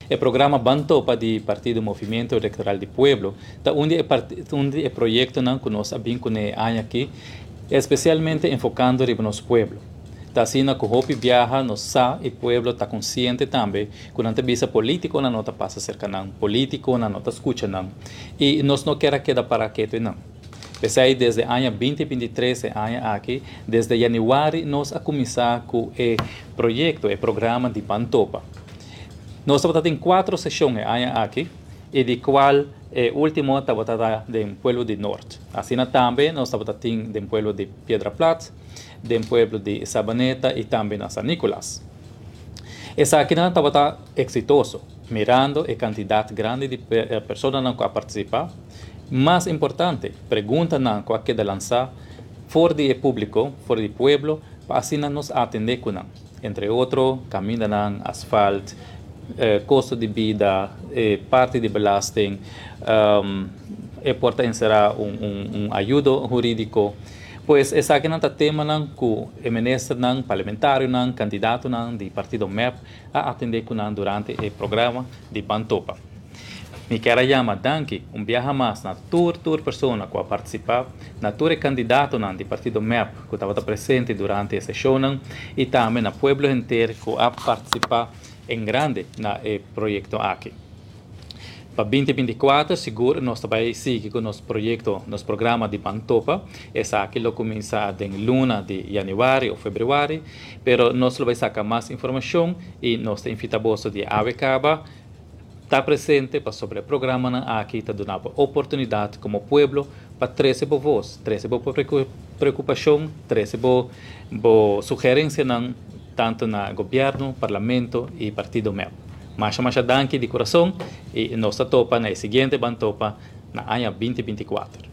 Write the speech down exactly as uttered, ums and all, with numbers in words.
o programa Bantopa do Partido Movimento Electoral do Pueblo, tá onde é onde é projeto não que nós abim com aqui, especialmente enfocando no nosso pueblo. Tá assim na que o viaja, nós sa e pueblo tá consciente também, que não visa político na nota passa cerca não, político na nota escuta não, e nós não quer quedar para quieto não. Pensei desde o ano vinte vinte e três, ano aqui, desde janeiro, nós a começar com o projeto, o programa de Bantopa. Nós estamos em quatro sessões ano aqui, e de qual o último estava do pueblo de Norte. Assim também nós estamos do pueblo de Piedra Plata, do pueblo de Sabaneta e também na San Nicolás. Essa aqui estava exitoso, mirando o candidato grande de pessoas que participar. Mais importante, pergunta não qual que de lançar fora do público, fora do pueblo, para assim nos atender com não. Entre outros, caminho não, asfalto, eh, custo de vida, eh, parte de belasting, um, e portanto será um, um, um ajuda jurídico. Pois essa aqui não tema não que o ministro não, parlamentar não, candidato não, do partido M E P, a atender com não durante o programa de Bantopa. Me quero chamar danke um viaja mais na tour tour pessoa que participar, na tour candidato não do partido M E P que estava presente durante a sessão e também na pueblo inteiro que a participar em grande na e projeto aqui. Para vinte vinte e quatro, seguro, nós também seguimos com o nosso projeto, nosso programa de Bantopa. Essa aqui lo começa em luna de janeiro ou fevereiro, pero nós vamos sacar mais informação e nós invitamos de Avecaba está presente para sobre o programa aqui está dando oportunidade como pueblo para trazer boa voz, trazer boa preocupação, trazer boa sugerência tanto no governo, parlamento e partido M E P. Mas mais danke de coração e nós topa na seguinte Bantopa na ano vinte vinte e quatro.